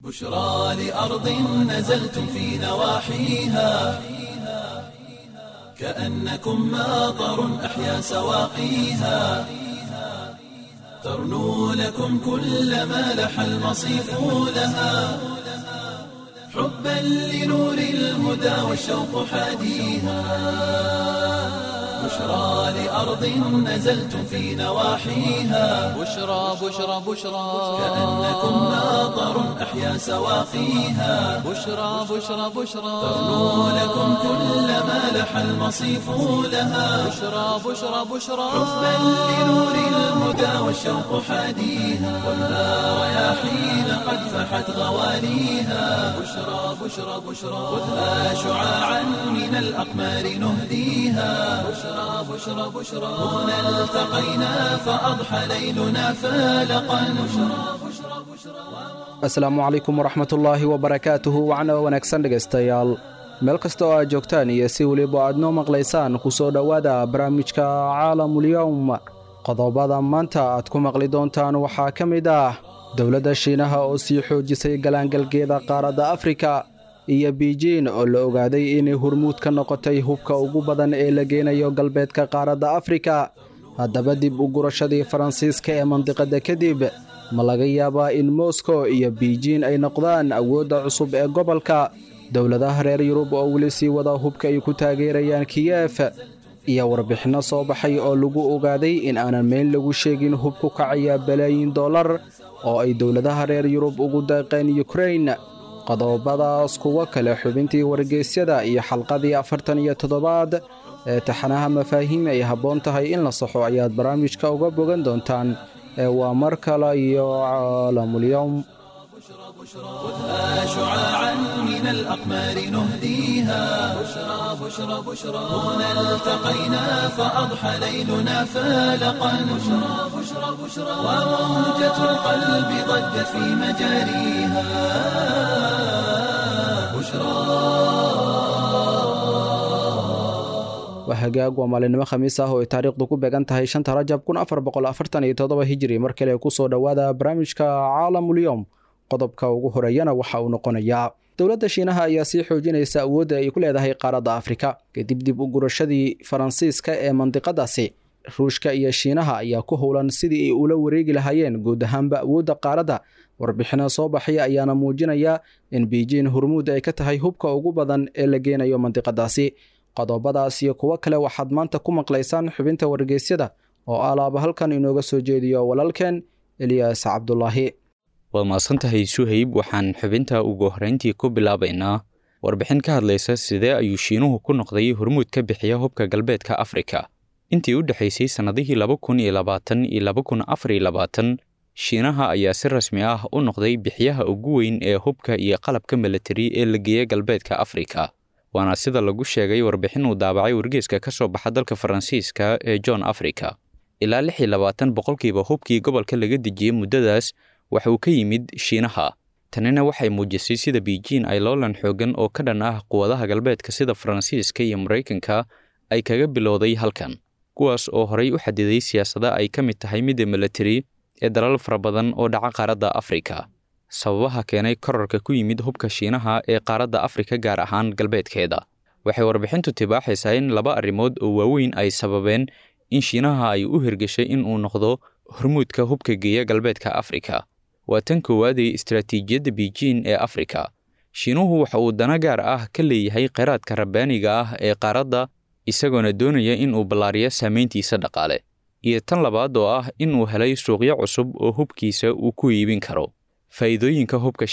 بشرى لأرض نزلتم في نواحيها كأنكم ماطر أحيا سواقيها ترنو لكم كل ما لح المصيف لها حبا لنور الهدى والشوق حاديها بشرى لأرض نزلتم في نواحيها بشرى كأنكم ماطر أحيا سواقيها بشرى ترنو لكم كل ما لح المصيف لها بشرى حبا لنور الهدى والشوق حاديها والنار رياحين قد فحت غواليها بشرى خذها شعاعا من الأقمار نهديها بشرى هنا التقينا فأضحى ليلنا فالقا asalaamu calaykum waraxmatullaahi wabarakaatuhu wacna wanaagsan dhegaystayaal meel kasta oo aad joogtaan iyo si weliba aad noo maqlaysaan ku soo dhowaada barnaamijka caalamulyowm qodobada maanta aad ku maqli doontaan waxaa ka mid ah dowladda shiinaha oo sii xoojisay galaangalgeeda qaaradda afrika iyo biijiin oo la ogaaday inay hurmuud ka noqotay hubka ugu badan ee la geenayo galbeedka qaaradda afrika haddaba dib u gurashadii faransiiska ee mandiqadda kadib ma laga yaabaa in moskow iyo biijiin ay noqdaan awoodda cusub ee gobolka dowladaha reer yurub oo weli sii wada hubka ay ku taageerayaan kiyef iyo warbixinno soo baxay oo lagu ogaaday in aanan meel lagu sheegin hub ku kacaya balaayin dollar oo ay dowladaha reer yurub ugu deeqeen yukrain qodobadaas kuwa kale xubintii wargeysyada iyo xalqadii 47aad ee taxanaha mafaahiim ay habboon tahay in la saxo ayaad barnaamijka uga bogan doontaan waa mar kale iyo caalamulyowm خذها شعاعا من الأقمار نهديها بشرى هنا التقينا فأضحى ليلنا فالقا بشرى وموجة القلب ضجت في مجاريها waa hagaag waa maalinimo khamiis ah oo ay taariikhdu ku beegan tahay 5 Rajab 1447 hijri mar kale ku soo dhawaada barnaamijka caalamulyowm qodobka ugu horeeyana waxa uu noqonayaa dowladda shiinaha ayaa sii xoojinaysa awoodda ay ku leedahay qaaradda afrika kadib dib u gurashadii faransiiska ee mandiqadaasi ruushka iyo shiinaha ayaa ku howlan sidii ay ula wareegi lahaayeen guud ahaanba awoodda qaaradda warbixino soo baxay ayaana muujinaya in biijiin hurmuud ay ka tahay hubka ugu badan ee la geenayo mandiqadaasi qodobadaas iyo kuwo kale waxaad maanta ku maqlaysaan xubinta wargeysyada oo alaaba halkan inooga soo jeediyo walaalkeen Eliyaas Cabdullaahi waa maasantahay Suhayb waxaan xubinta ugu horeyntii ku bilaabaynaa warbixin ka hadlaysa sidee ayuu shiinuhu ku noqday hurmuud ka bixiya hubka galbeedka Afrika intii u dhaxaysay sanadihii 2020 iyo 2024 shiinaha ayaa si rasmi ah u noqday bixiyaha ugu weyn ee hubka iyo qalabka military ee la geeyay galbeedka Afrika waana sida lagu sheegay warbixin uu daabacay wargeyska ka soo baxa dalka Faransiiska ee John Africa ilaa 26% hubkii gobolka laga dejiyay muddadaas waxa uu ka yimid shiinaha tanina waxay muujisay sida Beijing ay loolan xoogan oo ka dhan ah quwadaha galbeedka sida Faransiiska iyo Mareykanka ay kaga bilowday halkan kuwaas oo horay u xadiday siyaasadda ay ka mid tahay mid military ee dalal fara badan oo dhaca qaaradda Afrika sababaha keenay kororka ku yimid hubka shiinaha ee qaaradda Afrika gaar ahaan galbeedkeeda waxay warbixintu tibaaxaysaa in laba arrimood oo waaweyn ay sababeen in shiinaha ay u hirgashay in uu noqdo hormuudka hubka geeya galbeedka Afrika waa tan koowaad ee istiraatiijiyadda Beijing ee Afrika shiinuhu waxa uu dana gaar ah ka leeyahay qeyraadka rabbaaniga ah ee qaaradda isagoona doonaya in uu ballaariyo saameyntiisa dhaqaale iyo tan labaad oo ah in uu helay suuqyo cusub oo hubkiisa uu ku iibin karo faa'iidooyinka hubka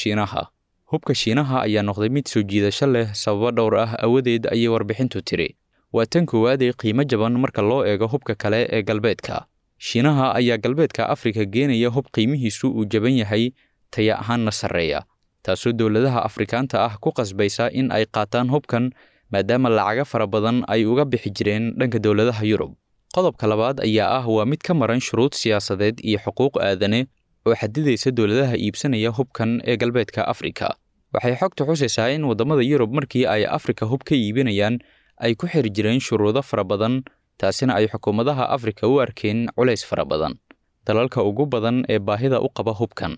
shiinaha ayaa noqday mid soo jiidasho leh sababo dhowr ah awadeed ayay warbixintu tiri waa tan koowaad ee qiimo jaban marka loo eego hubka kale ee galbeedka shiinaha ayaa galbeedka Afrika geenaya hub qiimihiisu uu jaban yahay taya ahaanna sarreeya taasoo dowladaha Afrikaanta ah ku qasbaysa in ay qaataan hubkan maadaama lacaga fara badan ay uga bixi jireen dhanka dowladaha Yurub qodobka labaad ayaa ah waa mid ka maran shuruud siyaasadeed iyo xuquuq aadane oo xadidaysa dowladaha iibsanaya hubkan ee galbeedka Afrika waxay xogtu xusaysaa in wadamada Yurub markii ay Afrika hub ka iibinayaan ay ku xir jireen shuruudo fara badan taasina ay xukuumadaha Afrika u arkeen culays fara badan dalalka ugu badan ee baahida u qaba hubkan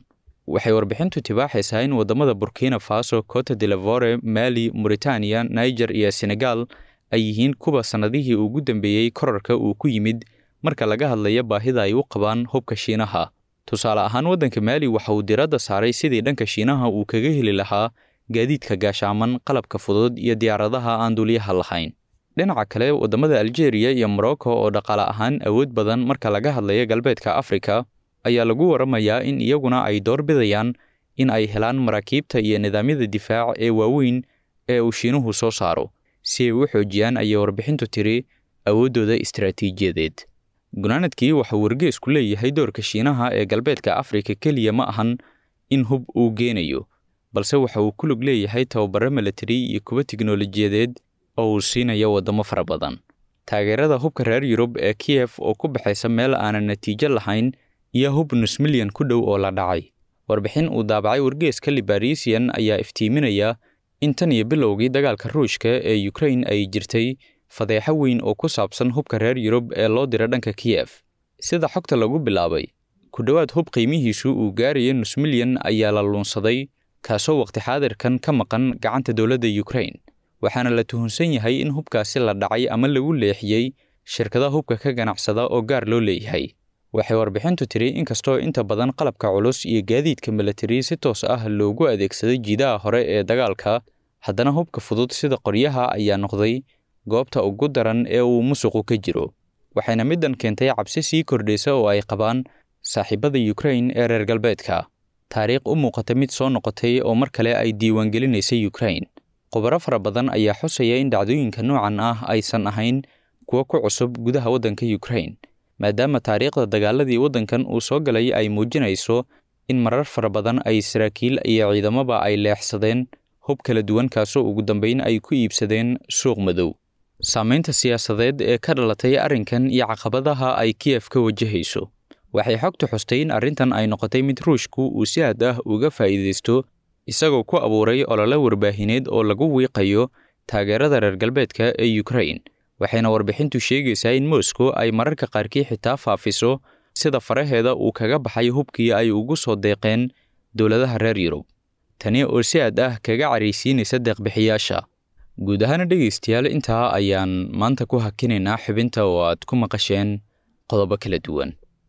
waxay warbixintu tibaaxaysaa in waddamada Burkina Faso, Cote d'Ivoire, Mali, Mauritania, Niger iyo Senegal ay yihiin kuwa sanadihii ugu dambeeyay korarka uu ku yimid marka laga hadlayo baahida ay u qabaan hubka Shiinaha. Tusaale ahaan, waddanka Mali waxa uu diiradda saaray sidii dhanka Shiinaha uu kaga heli lahaa gaadiidka gaashaaman, qalabka fudud iyo diyaaradaha aan duuliyaha lahayn. dhinaca kale, waddamada Algeria iyo Morocco oo dhaqaale ahaan awood badan marka laga hadlayo galbeedka Afrika ayaa lagu waramayaa in iyaguna ay door bidayaan in ay helaan maraakiibta iyo nidaamyada difaac ee waaweyn ee uu Shiinuhu soo saaro si ay u xoojiyaan ayay warbixintu tiri awooddooda istiraatiijiyadeed. Gunaanadkii waxa uu wargeysku leeyahay doorka Shiinaha ee galbeedka Afrika keliya ma ahan in hub uu geenayo, balse waxa uu ku lug leeyahay tababaro military iyo kuwa tiknoolajiyadeed oo uu siinayo waddamo fara badan. Taageerada hubka reer Yurub ee Kiev oo ku baxaysa meel aanan natiijo lahayn iyo hub nus milyan ku dhow oo la dhacay. Warbixin uu daabacay wargeyska Liberation ayaa iftiiminaya in tan iyo bilowgii dagaalka Ruushka ee Ukraine ay jirtay fadeexa weyn oo ku saabsan hubka reer Yurub ee loo diray dhanka Kiev. Sida xogta lagu bilaabay, ku dhawaad hub qiimihiisu uu gaarayay nus milyan ayaa la lunsaday, kaasoo waqti xaadirkan ka maqan gacanta dowladda Ukraine. waxaana la tuhunsan yahay in hubkaasi la dhacay ama lagu leexiyay shirkadaha hubka ka ganacsada oo gaar loo leeyahay. Waxay warbixintu tiri inkastoo inta badan qalabka culus iyo gaadiidka military si toos ah loogu adeegsaday jiidaha hore ee dagaalka, haddana hubka fudud sida qoryaha ayaa noqday goobta ugu daran ee uu musuqu ka jiro. Waxayna middan keentay cabsi sii kordhaysa oo ay qabaan saaxiibada Ukraine ee reer galbeedka. Taariikh u muuqata mid soo noqotay oo mar kale ay diiwaan gelinaysay Ukraine. Khubaro fara badan ayaa xusaya in dhacdooyinka noocan ah aysan ahayn kuwa ku cusub gudaha waddanka Ukraine, maadaama taariikhda dagaaladii waddankan uu soo galay ay muujinayso in marar fara badan ay saraakiil iyo ciidamada ay leexsadeen hub kala duwan kaasoo ugu dambeyn ay ku iibsadeen suuq madow. Saamaynta siyaasadeed ee ka dhalatay arrinkan iyo caqabadaha ay Kiev ka wajahayso waxay xogtu xustay in arrintan ay noqotay mid Ruushku uu si aad ah uga faa'iideysto, isagoo ku abuuray olole warbaahineed oo lagu wiiqayo taageerada reer galbeedka ee Ukraine. Waxayna warbixintu sheegaysaa in Moscow ay mararka qaarkii xitaa faafiso sida faraheeda uu kaga baxay hubkii ay ugu soo deeqeen dowladaha reer Yurub, tani oo si aad ah kaga careysiinaysa deeq-bixiyaasha. Guud ahaan dhegeystayaal, intaa ayaan maanta ku hakinaynaa xubinta oo aad ku maqasheen qodobo kala duwan.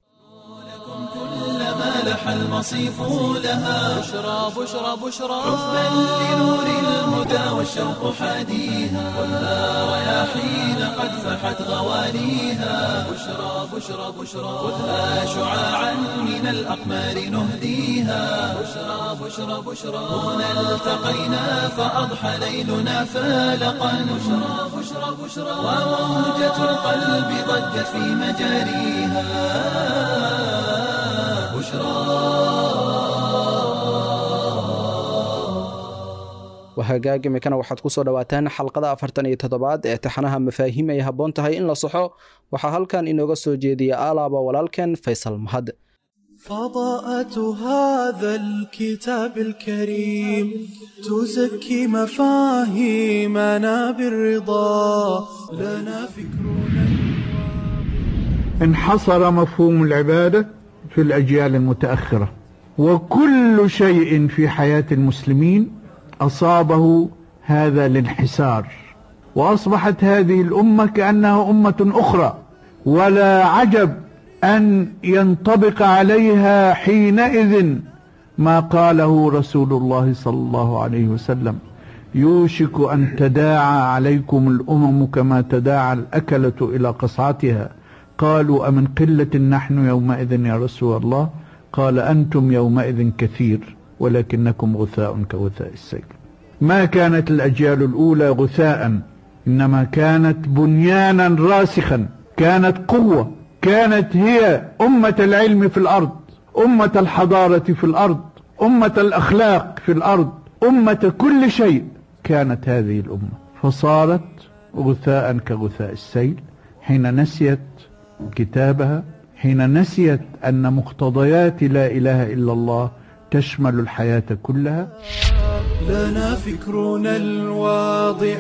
لح المصيف لها بشرى بشرى بشرى حبا لنور الهدى والشوق حاديها ولا رياحين قد فحت غواليها بشرى بشرى بشرى خذها شعاعا من الأقمار نهديها بشرى بشرى بشرى هنا التقينا فأضحى ليلنا فالقا بشرى بشرى بشرى وموجة القلب ضجت في مجاريها وهاجاج مكانه waxaad ku soo dhawaataan xalqada 47 ee taxanaha mafaahiim ay haboon tahay in la saxo waxa halkan inooga soo jeediya alaaba walaalkan Faysal Mahad. فضاءة هذا الكتاب الكريم تزكي مفاهيمنا بالرضا لنا فكرنا. انحصر مفهوم العبادة في الأجيال المتأخرة، وكل شيء في حياة المسلمين أصابه هذا الانحسار، وأصبحت هذه الأمة كأنها أمة أخرى، ولا عجب أن ينطبق عليها حينئذ ما قاله رسول الله صلى الله عليه وسلم: يوشك أن تداعى عليكم الأمم كما تداعى الأكلة إلى قصعتها. قالوا: أمن قلة نحن يومئذ يا رسول الله؟ قال: أنتم يومئذ كثير ولكنكم غثاء كغثاء السيل. ما كانت الأجيال الأولى غثاء، إنما كانت بنيانا راسخا، كانت قوة، كانت هي أمة العلم في الأرض، أمة الحضارة في الأرض، أمة الأخلاق في الأرض، أمة كل شيء كانت هذه الأمة، فصارت غثاء كغثاء السيل حين نسيت كتابها، حين نسيت أن مقتضيات لا إله إلا الله تشمل الحياة كلها. لنا فكرنا الواضح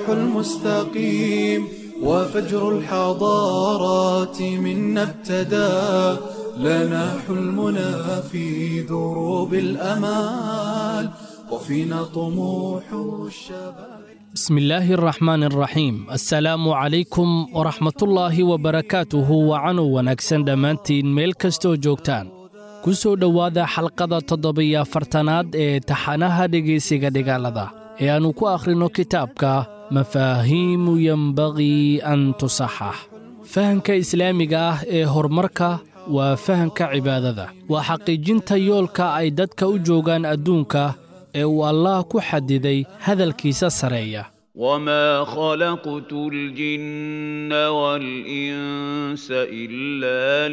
المستقيم وفجر الحضارات منا ابتدى، لنا حلمنا في دروب الأمال وفينا طموح الشباب. بسم الله الرحمن الرحيم. السلام عليكم ورحمة الله وبركاته. وعنو ونكسن دمانتين ميل كستو جوكتان كسو دوادا حلقة تضبية فرتناد تحانها دقيسيغا دقالدا أنو كو أخرينو كتابك مفاهيم ينبغي أن تصحح. فهمك إسلاميغا هرمركا وفهمك عبادة وحقيجين تيولك أي دادك وجوغان أدونك والله كحددي هذا الكيس السرية. وما خلقت الجن والإنس إلا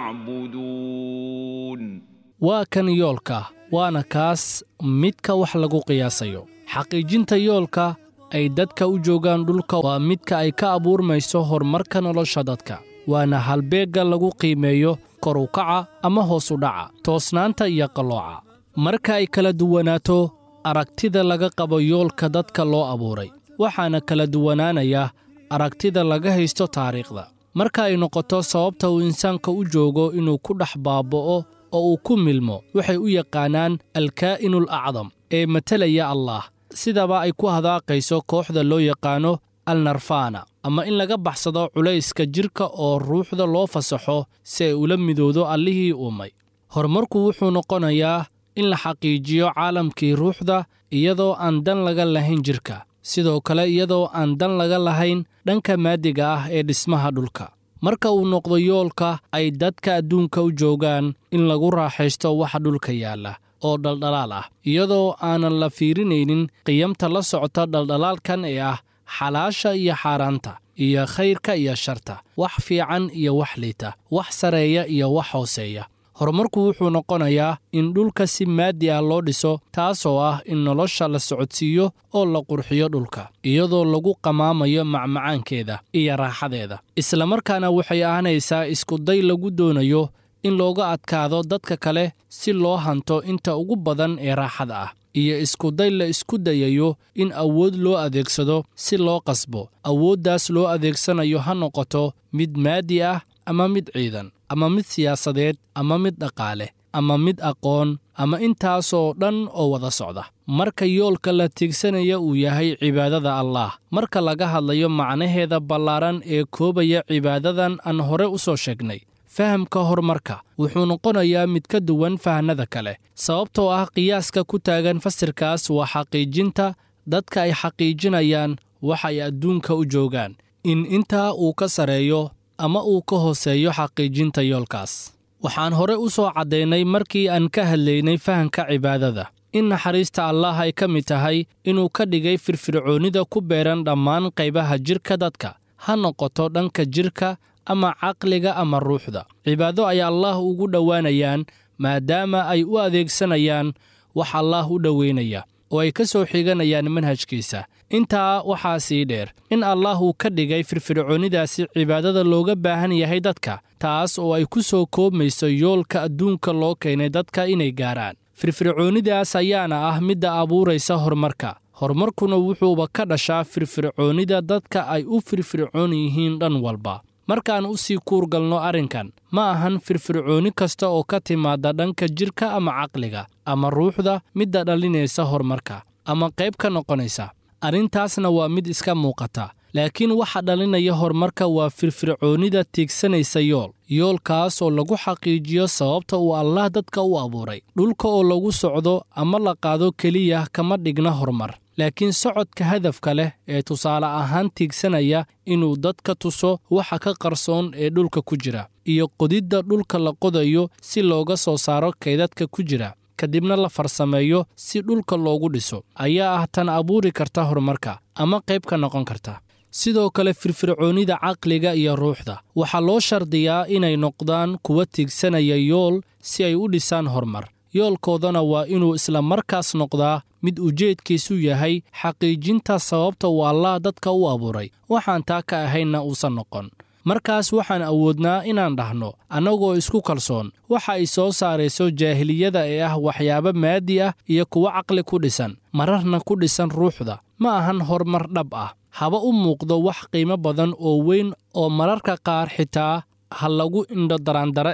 ليعبدون. وكان يولك وانا كاس مدك وحلقو قياسيو حقيجين تيولك أي دادك وجوغان دولك ومدك أي كابور ميسوهر مركن لشددك waana halbeegga lagu qiimeeyo kor u kaca ama hoos u dhaca toosnaanta iyo qalooca marka ay kala duwanaato aragtida laga qabo yoolka dadka loo abuuray waxaana kala duwanaanaya aragtida laga haysto taariikhda marka ay noqoto sababta uu insaanka u joogo inuu ku dhex baaba'o oo uu ku milmo waxay u yaqaanaan alkaa'inul acdam ee matalaya allah sidaba ay ku hadaaqayso kooxda loo yaqaano alnarfaana ama in laga baxsado culayska jirka oo ruuxda loo fasaxo si ay ula midoodo allihii uumay horumarku wuxuu noqonayaa in la xaqiijiyo caalamkii ruuxda iyadoo aan dan laga lahayn jirka sidoo kale iyadoo aan dan laga lahayn dhanka maadiga ah ee dhismaha dhulka marka uu noqdo yoolka ay dadka adduunka u joogaan in lagu raaxaysto waxa dhulka yaalla oo dhaldhalaal ah iyadoo aanan la fiirinaynin qiyamta la socota dhaldhalaalkan ee ah xalaasha iyo xaaraanta iyo khayrka iyo sharta wax fiican iyo wax liita wax sareeya iyo wax hooseeya horumarku wuxuu noqonayaa in dhulka si maadi ah loo dhiso taasoo ah in nolosha la socodsiiyo oo la qurxiyo dhulka iyadoo lagu qamaamayo macmacaankeeda iyo raaxadeeda islamarkaana waxay ahaanaysaa iskuday lagu doonayo in looga adkaado dadka kale si loo hanto inta ugu badan ee raaxada ah iyo iskuday la isku dayayo in awood loo adeegsado si loo qasbo awooddaas loo adeegsanayo ha noqoto mid maadi ah ama mid ciidan ama mid siyaasadeed ama mid dhaqaale ama mid aqoon ama intaasoo dhan oo wada socda marka yoolka la tiigsanaya uu yahay cibaadada allaah marka laga hadlayo macnaheeda ballaaran ee koobaya cibaadadan aan hore u soo sheegnay fahamka horumarka wuxuu noqonayaa mid ka duwan fahnada kale sababtoo ah qiyaaska ku taagan fasirkaas waa xaqiijinta dadka ay xaqiijinayaan waxa ay adduunka u joogaan in intaa uu ka sareeyo ama uu ka hooseeyo xaqiijinta yoolkaas waxaan hore u soo caddaynay markii aan ka hadlaynay fahamka cibaadada in naxariista allaah ay ka mid tahay inuu ka dhigay firfircoonnida ku beeran dhammaan qaybaha jirka dadka ha noqoto dhanka jirka ama caqliga ama ruuxda cibaado ay allaah ugu dhowaanayaan maadaama ay u adeegsanayaan wax allaah u dhoweynaya oo ay ka soo xiganayaan manhajkiisa intaa waxaa sii dheer in allaah uu ka dhigay firfircoonnidaasi cibaadada looga baahan yahay dadka taas oo ay ku soo koobmayso yoolka adduunka loo keenay dadka inay gaaraan firfircoonnidaas ayaana ah midda abuuraysa horumarkuna wuxuuba ka dhashaa firfircoonnida dadka ay u firfircoon yihiin dhan walba markaan u sii kuurgalno arrinkan ma ahan firfircoonni kasta oo ka timaadda dhanka jirka ama caqliga ama ruuxda midda dhalinaysa horumarka ama qayb ka noqonaysa arrintaasna waa mid iska muuqata laakiin waxa dhalinaya horumarka waa firfircoonnida tiigsanaysa yoolkaas oo lagu xaqiijiyo sababta uu allaah dadka u abuuray dhulka oo lagu socdo ama la qaado keliya kama dhigna horumar laakiin socodka hadafka leh ee tusaale ahaan tiigsanaya inuu dadka tuso waxa ka qarsoon ee dhulka ku jira iyo qodidda dhulka la qodayo si looga soo saaro kaydadka ku jira kadibna la farsameeyo si dhulka loogu dhiso ayaa ah tan abuuri karta horumarka ama qayb ka noqon karta sidoo kale firfircoonnida caqliga iyo ruuxda waxaa loo shardiyaa inay noqdaan kuwa tiigsanaya yool si ay u dhisaan horumar yoolkoodana waa inuu isla markaas noqdaa mid ujeedkiisu yahay xaqiijinta sababta uu allaah dadka u abuuray waxaan taa ka ahaynna uusan noqon markaas waxaan awoodnaa inaan dhahno annagoo isku kalsoon waxa ay soo saarayso jaahiliyada ee ah waxyaabo maadi ah iyo kuwa caqli ku dhisan mararna ku dhisan ruuxda ma ahan horumar dhab ah haba u muuqdo wax qiimo badan oo weyn oo mararka qaar xitaa ha lagu indho daraandare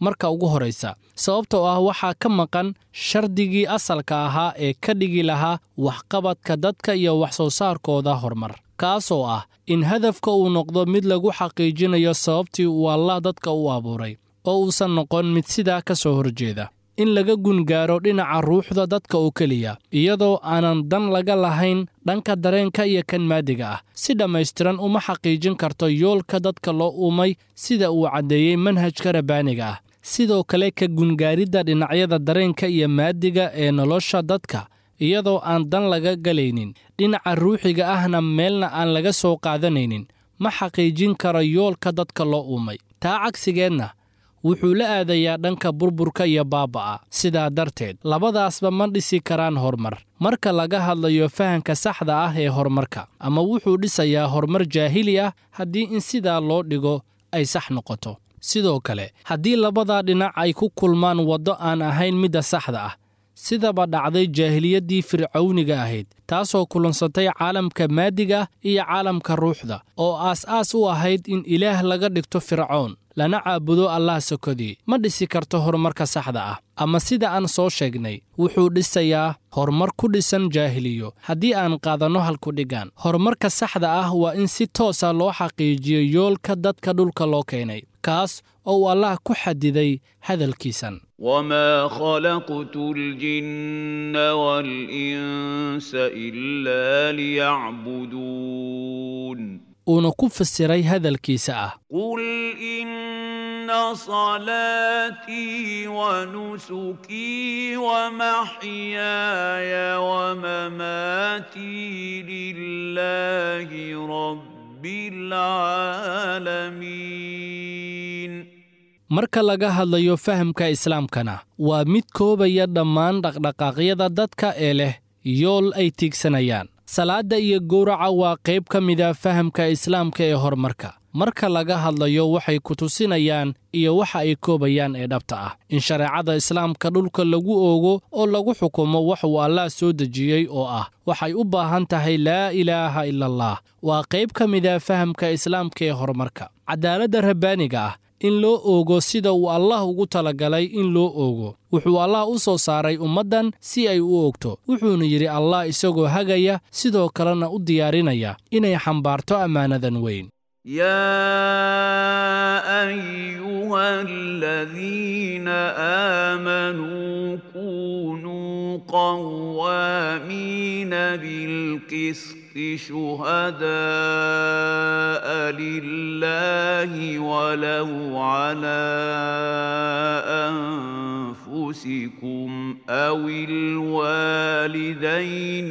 marka ugu horraysa sababtoo ah waxaa ka maqan shardigii asalka ahaa ee ka dhigi lahaa waxqabadka dadka iyo wax soo saarkooda horumar kaasoo ah in hadafka uu noqdo mid lagu xaqiijinayo sababtii uu Allah dadka u abuuray oo uusan noqon mid sidaa ka soo horjeeda in laga gungaaro dhinaca ruuxda dadka oo keliya iyadoo aanan dan laga lahayn dhanka dareenka iyo kan maadiga ah si dhammaystiran uma xaqiijin karto yoolka dadka loo uumay sida uu caddeeyey manhajka rabbaaniga ah sidoo kale ka gungaaridda dhinacyada dareenka iyo maadiga ee nolosha dadka iyadoo aan dan laga galaynin dhinaca ruuxiga ahna meelna aan laga soo qaadanaynin ma xaqiijin karo yoolka dadka loo uumay taa cagsigeedna wuxuu la aadayaa dhanka burburka iyo baaba'a sidaa darteed labadaasba ma dhisi karaan horumar marka laga hadlayo fahanka saxda ah ee horumarka ama wuxuu dhisayaa horumar jaahili ah haddii in sidaa loo dhigo ay sax noqoto sidoo kale haddii labadaa dhinac ay ku kulmaan waddo aan ahayn midda saxda ah sidaba dhacday jaahiliyaddii fircawniga ahayd taasoo kulansatay caalamka maadiga iyo caalamka ruuxda oo aas-aas u ahayd in ilaah laga dhigto fircoon lana caabudo allah sokodii ma dhisi karto horumarka saxda ah ama sida aan soo sheegnay wuxuu dhisayaa horumar ku dhisan jaahiliyo haddii aan qaadanno halkudhigaan horumarka saxda ah waa in si toosa loo xaqiijiyo yoolka dadka dhulka loo keenay kaas oo uu allah ku xadiday hadalkiisan وما خلقت الجن والإنس إلا ليعبدون uuna ku fasiray hadalkiisa ah قل إن صلاتي ونسكي ومحياي ومماتي لله رب العالمين marka laga hadlayo fahamka islaamkana waa mid koobaya dhammaan dhaqdhaqaaqyada dadka ee leh yool ay tiigsanayaan salaadda iyo gowraca waa qayb ka mida fahamka islaamka ee horumarka marka laga hadlayo waxay ku tusinayaan iyo waxa ay koobayaan ee dhabta ah in shareecada islaamka dhulka lagu oogo oo lagu xukumo wax uu Allah soo dejiyey oo ah waxay u baahan tahay laa ilaaha ila allah waa qayb ka mida fahamka islaamka ee horumarka cadaaladda rabbaaniga ah in loo oogo sida uu Allah ugu talagalay in loo oogo wuxuu Allah u soo saaray ummaddan si ay u oogto wuxuuna yidhi Allah isagoo hagaya sidoo kalena u diyaarinaya inay xambaarto ammaanadan weyn يا أيها الذين آمنوا كونوا قوامين بالقسط شهداء لله ولو على أنفسكم أو الوالدين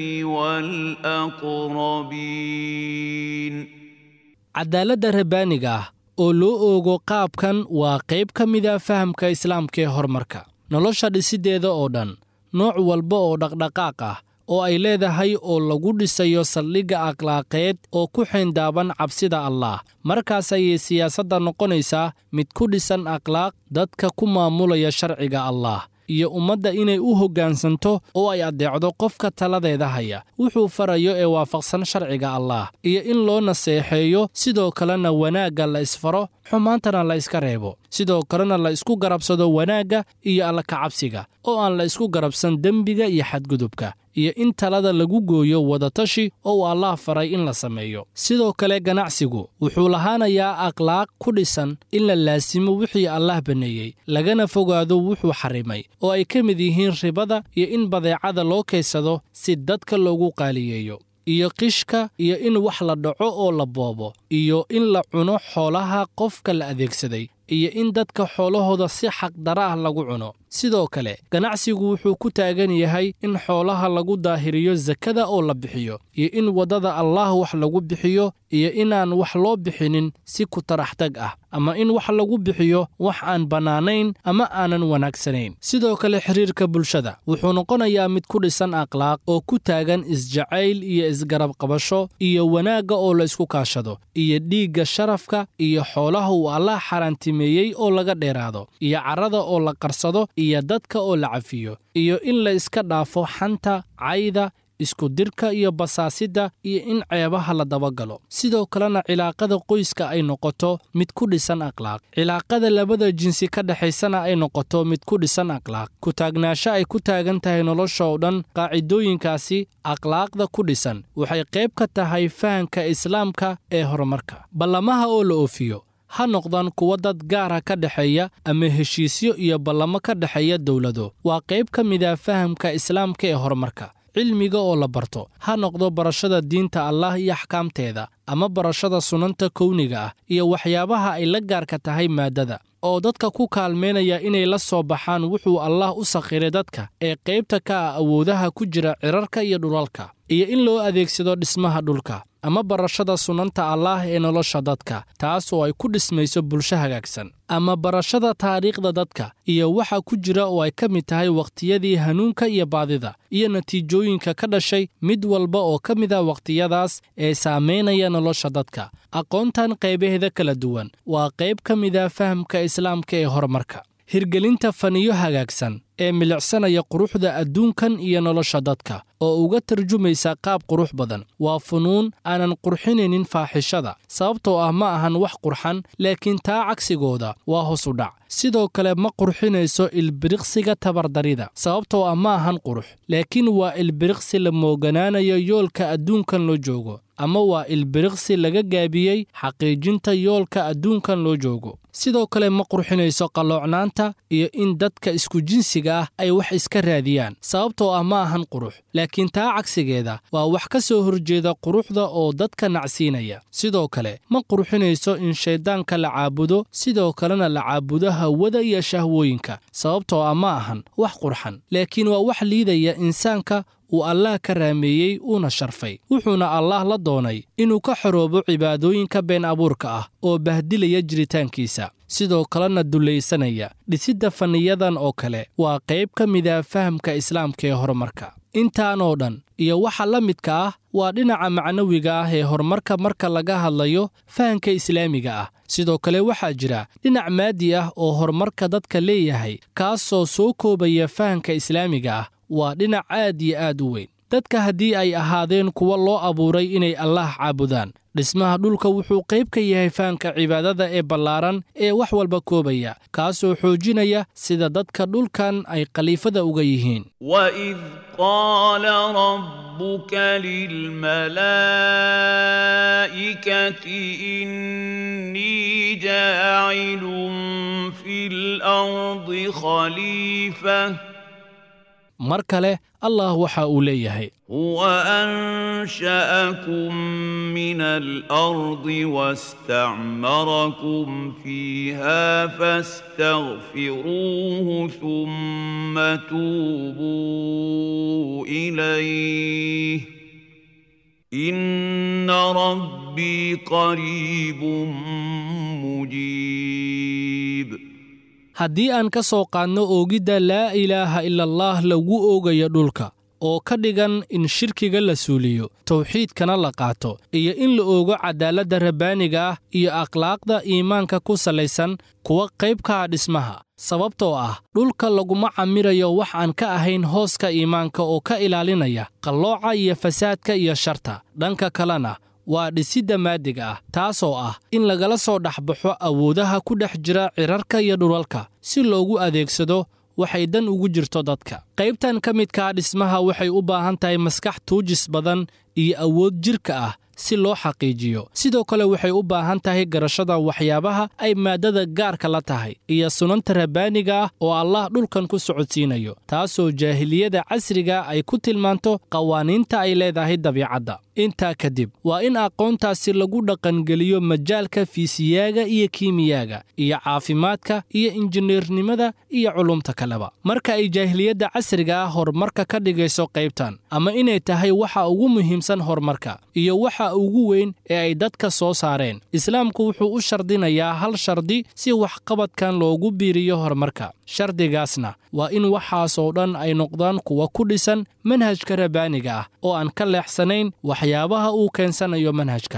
والأقربين cadaaladda rabbaaniga ah oo loo oogo qaabkan waa qayb ka mida fahamka islaamka ee horumarka nolosha dhisiddeeda oo dhan nooc walba oo dhaqdhaqaaq ah oo ay leedahay oo lagu dhisayo saldhigga akhlaaqeed oo ku xayndaaban cabsida allaah markaas ayay siyaasadda noqonaysaa mid ku dhisan akhlaaq dadka ku maamulaya sharciga allaah iyo ummadda inay u hoggaansanto oo ay addeecdo qofka taladeeda haya wuxuu farayo ee waafaqsan sharciga allaah iyo in loo naseexeeyo sidoo kalena wanaagga la isfaro xumaantana la iska reebo sidoo kalena la isku garabsado wanaagga iyo alla kacabsiga oo aan la isku garabsan dembiga iyo xadgudubka iyo in talada lagu gooyo wadatashi oo uu allaah faray in la sameeyo sidoo kale ganacsigu wuxuu lahaanayaa akhlaaq ku dhisan in la laasimo wixii allaah banneeyey lagana fogaado wuxuu xarrimay oo ay ka mid yihiin ribada iyo in badeecada loo kaysado si dadka loogu qaaliyeeyo iyo qishka iyo in wax la dhaco oo la boobo iyo in la cuno xoolaha qofka la adeegsaday iyo in dadka xoolahooda si xaqdara ah lagu cuno sidoo kale ganacsigu wuxuu ku taagan yahay in xoolaha lagu daahiriyo sakada oo la bixiyo iyo in waddada allaah wax lagu bixiyo iyo inaan wax loo bixinin si ku taraxtag ah ama in wax lagu bixiyo wax aan bannaanayn ama aanan wanaagsanayn sidoo kale xiriirka bulshada wuxuu noqonayaa mid ku dhisan akhlaaq oo ku taagan isjacayl iyo isgarab qabasho iyo wanaagga oo la isku kaashado iyo dhiigga sharafka iyo xoolaha uu allaah xaaraantimeeyey oo laga dheeraado iyo carrada oo la qarsado iyo dadka oo la cafiyo iyo in la iska dhaafo xanta cayda iskudirka iyo basaasidda iyo in ceebaha la dabagalo sidoo kalena cilaaqada qoyska ay noqoto mid ku dhisan akhlaaq cilaaqada labada jinsi ka dhexaysana ay noqoto mid ku dhisan akhlaaq ku taagnaansho ay ku taagan tahay nolosha oo dhan qaacidooyinkaasi akhlaaqda ku dhisan waxay qayb ka tahay fahanka islaamka ee horumarka ballamaha oo la oofiyo ha noqdaan kuwa dad gaara ka dhexeeya ama heshiisyo iyo ballamo ka dhexeeya dowlado waa qayb ka mid ah fahamka islaamka ee horumarka cilmiga oo la barto ha noqdo barashada diinta Allah iyo axkaamteeda ama barashada sunanta kowniga ah iyo waxyaabaha ay la gaarka tahay maadada oo dadka ku kaalmeynaya inay la soo baxaan wuxuu Allah u sakhiray dadka ee qaybta ka ah awoodaha ku jira cirarka iyo dhulalka iyo in loo adeegsado dhismaha dhulka ama barashada sunanta Allah ee nolosha dadka taas oo ay ku dhismayso bulsho hagaagsan ama barashada taariikhda dadka iyo waxa ku jira oo ay ka mid tahay waqtiyadii hanuunka iyo baadida iyo natiijooyinka ka dhashay mid walba oo ka mid ah waqtiyadaas ee saameynaya nolosha dadka aqoontan qaybaheeda kala duwan waa qayb ka mid ah fahamka islaamka ee horumarka hirgelinta faniyo hagaagsan ee milicsanaya quruxda adduunkan iyo nolosha dadka oo uga tarjumaysa qaab qurux badan waa funuun aanan qurxinaynin faaxishada sababtoo ah ma ahan wax qurxan laakiin taa cagsigooda waa hoos u dhac sidoo kale ma qurxinayso ilbiriqsiga tabardarida sababtoo ah ma ahan qurux laakiin waa ilbiriqsi la mooganaanayo yoolka adduunkan loo joogo ama waa ilbiriqsi laga gaabiyey xaqiijinta yoolka adduunkan loo joogo sidoo kale ma qurxinayso qalloocnaanta iyo in dadka isku jinsiga ah ay wax iska raadiyaan sababtoo ah ma ahan qurux laakiin taa cagsigeeda waa wax ka soo horjeeda quruxda oo dadka nacsiinaya sidoo kale ma qurxinayso in shayddaanka la caabudo sidoo kalena la caabudo hawada iyo shahwooyinka sababtoo ah ma ahan wax qurxan laakiin waa wax liidaya insaanka uu Allah ka raameeyey uuna sharfay wuxuuna Allah la doonay inuu ka xoroobo cibaadooyinka been abuurka ah oo bahdilaya jiritaankiisa sidoo kalena dulaysanaya dhisidda faniyadan oo kale waa qayb ka mid ah fahamka islaamka ee horumarka intaanoo dhan iyo waxa la midka ah waa dhinaca macnawiga ah ee horumarka marka laga hadlayo fahamka islaamiga ah sidoo kale waxaa jira dhinac maadi ah oo horumarka dadka leeyahay kaasoo soo koobaya fahamka islaamiga ah waa dhinac aad iyo aad u weyn dadka haddii ay ahaadeen kuwa loo abuuray inay Allah caabudaan dhismaha dhulka wuxuu qayb ka yahay fahamka cibaadada ee ballaaran ee wax walba koobaya kaasoo xoojinaya sida dadka dhulkan ay khaliifada uga yihiin وإذ قال ربك للملائكة إني جاعل في الأرض خليفة mar kale Allah waxa uu leeyahay هو أنشأكم من الأرض واستعمركم فيها فاستغفروه ثم توبوا إليه إن ربي قريب مجيب haddii aan ka soo qaadno oogidda laa ilaaha ila allah lagu oogayo dhulka oo ka dhigan in shirkiga la suuliyo tawxiidkana la qaato iyo in la oogo cadaaladda rabbaaniga ah iyo akhlaaqda iimaanka ku salaysan kuwa qaybka ah dhismaha sababtoo ah dhulka laguma camirayo wax aan ka ahayn hooska iimaanka oo ka ilaalinaya qallooca iyo fasaadka iyo sharta dhanka kalena waa dhisidda maadiga ah taasoo ah in lagala soo dhexbaxo awoodaha ku dhex jira cirarka iyo dhulalka si loogu adeegsado waxay dan ugu jirto dadka qaybtan ka midkaa dhismaha waxay u baahan tahay maskax tuujis badan iyo awood jirka ah si loo xaqiijiyo sidoo kale waxay u baahan tahay garashada waxyaabaha ay maadada gaarka la tahay iyo sunanta rabbaaniga ah oo Allah dhulkan ku socodsiinayo taasoo jaahiliyada casriga ay ku tilmaanto qawaaniinta ay leedahay dabiicadda intaa kadib waa in aqoontaasi lagu dhaqangeliyo majaalka fiisiyaaga iyo kiimiyaaga iyo caafimaadka iyo injineernimada iyo culumta kaleba marka ay jaahiliyadda casriga ah horumarka ka dhigayso qaybtan ama inay tahay waxa ugu muhiimsan horumarka iyo waxa ugu weyn ee ay dadka soo saareen islaamku wuxuu u shardinayaa hal shardi si waxqabadkan loogu biiriyo horumarka shardigaasna waa in waxaasoo dhan ay noqdaan kuwa ku dhisan manhajka rabbaaniga ah oo aan ka leexsanayn waxyaabaha uu keensanayo manhajkaas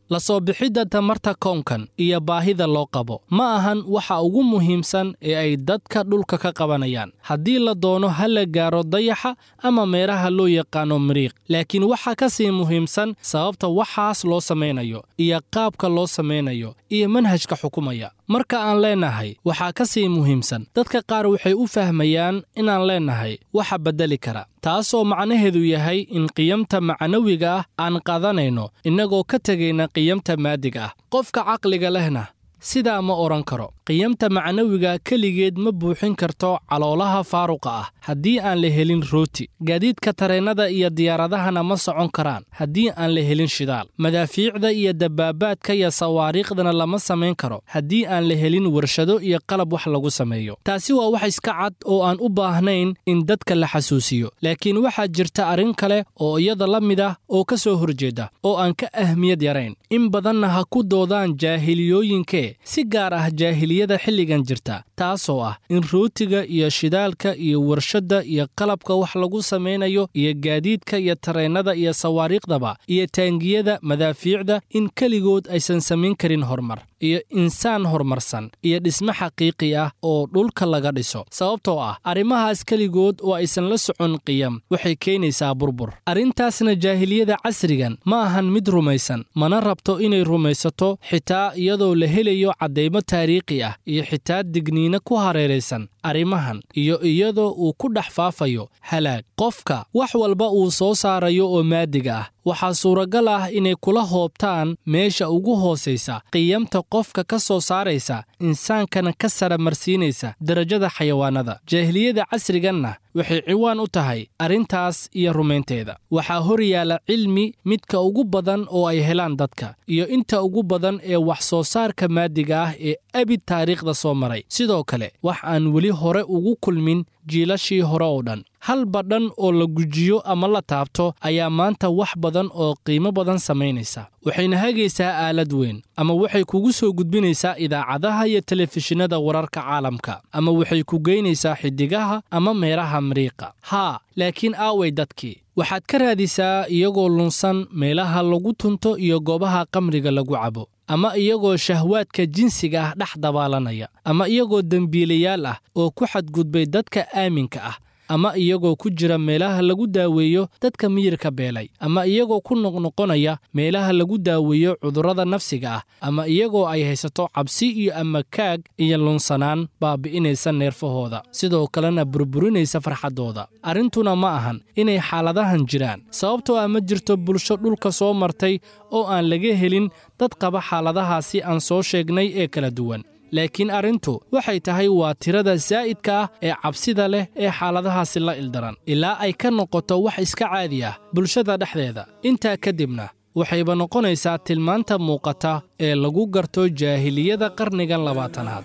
la soo bixidda tamarta koonkan iyo baahida loo qabo ma ahan waxa ugu muhiimsan ee ay dadka dhulka ka qabanayaan. haddii la doono ha la gaaro dayaxa ama meeraha loo yaqaano miriiq, laakiin waxaa ka sii muhiimsan sababta waxaas loo samaynayo iyo qaabka loo samaynayo iyo manhajka xukumaya. marka aan leenahay waxaa ka sii muhiimsan, dadka qaar waxay u fahmayaan inaan leenahay waxa beddeli kara, taasoo macnaheedu yahay in qiyamta macnawiga ah aan qaadanayno innagoo ka tegayna qiyamta maadiga ah. qofka caqliga lehna sidaa ma odhan karo. qiyamta macnawiga keligeed ma buuxin karto caloolaha faaruqa ah haddii aan la helin rooti. gaadiidka tareennada iyo diyaaradahana ma socon karaan haddii aan la helin shidaal. madaafiicda iyo dabaabaadka iyo sawaariikhdana lama samayn karo haddii aan la helin warshado iyo qalab wax lagu sameeyo. taasi waa wax iska cad oo aan u baahnayn in dadka la xasuusiyo. laakiin waxaa jirta arrin kale oo iyada la mid ah oo ka soo horjeeda oo aan ka ahmiyad yarayn. in badanna ha ku doodaan jaahiliyooyinkee, si gaar ah jaahiliyada xilligan jirta, taasoo ah in rootiga iyo shidaalka iyo warshadda iyo qalabka wax lagu samaynayo iyo gaadiidka iyo tareennada iyo sawaariikhdaba iyo taangiyada madaafiicda in keligood aysan samayn karin horumar iyo insaan horumarsan iyo dhisme xaqiiqi ah oo dhulka laga dhiso. sababtoo ah arrimahaas keligood oo aysan la socon qiyam waxay keenaysaa burbur. arrintaasna jaahiliyada casrigan ma ahan mid rumaysan, mana rabto inay rumaysato, xitaa iyadoo la helayo caddaymo taariikhi ah iyo xitaa digniino ku hareeraysan arrimahan, iyo iyadoo uu ku dhex faafayo halaag. qofka wax walba uu soo saarayo oo maadiga ah waxaa suuragal ah inay kula hoobtaan meesha ugu hoosaysa qiyamta qofka ka soo saaraysa, insaankana ka sara marsiinaysa darajada xayawaanada. jaahiliyada casriganna waxay ciwaan u tahay arrintaas iyo rumaynteeda. waxaa hor yaalla cilmi midka ugu badan oo ay helaan dadka, iyo inta ugu badan ee wax soo saarka maadiga ah ee abid taariikhda soo maray. sidoo kale wax aan weli hore ugu kulmin jiilashii hore oo dhan. hal badhan oo la gujiyo ama la taabto ayaa maanta wax badan oo qiimo badan samaynaysa. waxayna hagaysaa aalad weyn, ama waxay kugu soo gudbinaysaa idaacadaha iyo telefishinada wararka caalamka, ama waxay ku geynaysaa xiddigaha ama meeraha miriiqa. laakiin aaway dadkii? waxaad ka raadisaa iyagoo lunsan meelaha lagu tunto iyo goobaha qamriga lagu cabo, ama iyagoo shahwaadka jinsiga ah dhex dabaalanaya, ama iyagoo dembiilayaal ah oo ku xadgudbay dadka aaminka ah, ama iyagoo ku jira meelaha lagu daaweeyo dadka miyirka beelay, ama iyagoo ku noqnoqonaya meelaha lagu daaweeyo cudurrada nafsiga ah, ama iyagoo ay haysato cabsi iyo amakaag iyo lunsanaan baabi'inaysa neerfahooda, sidoo kalena burburinaysa farxaddooda. arrintuna ma ahan inay xaaladahan jiraan, sababtoo ah ma jirto bulsho dhulka soo martay oo aan laga helin dad qaba xaaladahaasi aan soo sheegnay ee kala duwan. laakiin arrintu waxay tahay waa tirada saa'idka ah ee cabsida leh ee xaaladahaasi la ildaran, ilaa ay ka noqoto wax iska caadi ah bulshada dhexdeeda. intaa kadibna waxayba noqonaysaa tilmaanta muuqata ee lagu garto jaahiliyada qarnigan 20aad.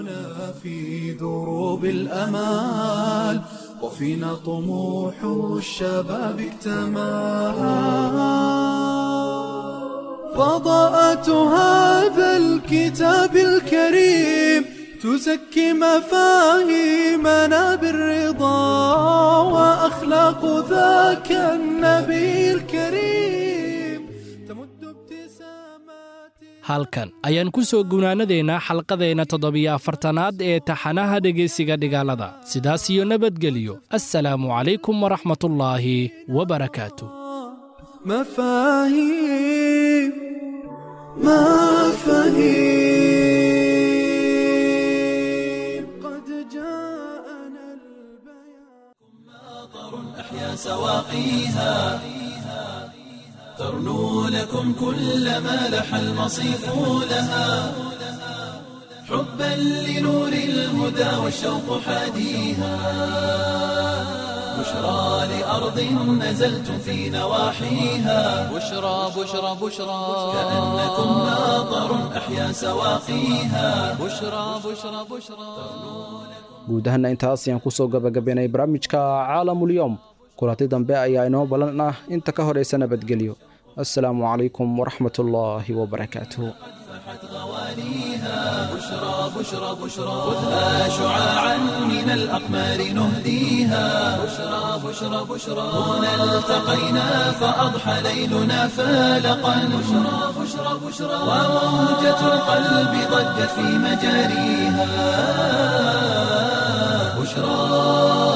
وفينا طموح الشباب اكتمل. فضاءة هذا الكتاب الكريم تزكي مفاهيمنا بالرضا، وأخلاق ذاك النبي الكريم تمد ابتسامات. halkan ayaan ku soo gunaanadeynaa xalqadeenna 74aad ee taxanaha dhegaysiga dhigaalada. sidaas iyo nabadgelyo. assalaamu calaykum waraxmatullaahi wabarakaatu. مفاهيم قد جاءنا البيان. ماطر أحيا سواقيها ترنو لكم كل ما لح المصيف لها، حبا لنور الهدى والشوق حاديها. بشرى لأرض نزلتم في نواحيها، بشرى بشرى بشرى كأنكم ماطر أحيا سواقيها. بشرى بشرى بشرى. guud ahaanna intaas ayaan ku soo gabagabaynay barnaamijka caalamulyoom. kulanti dambe ayaa inoo ballan ah. inta ka horaysa nabadgelyo. assalaamu calaykum waraxmatullaahi wabarakaatuh. فاحت غوانيها بشرى بشرى بشرى خذها شعاعا من بين الأقمار نهديها بشرى بشرى بشرى هنا التقينا فأضحى ليلنا فالقا بشرى بشرى بشرى وموجة القلب ضجت في مجاريها بشرى.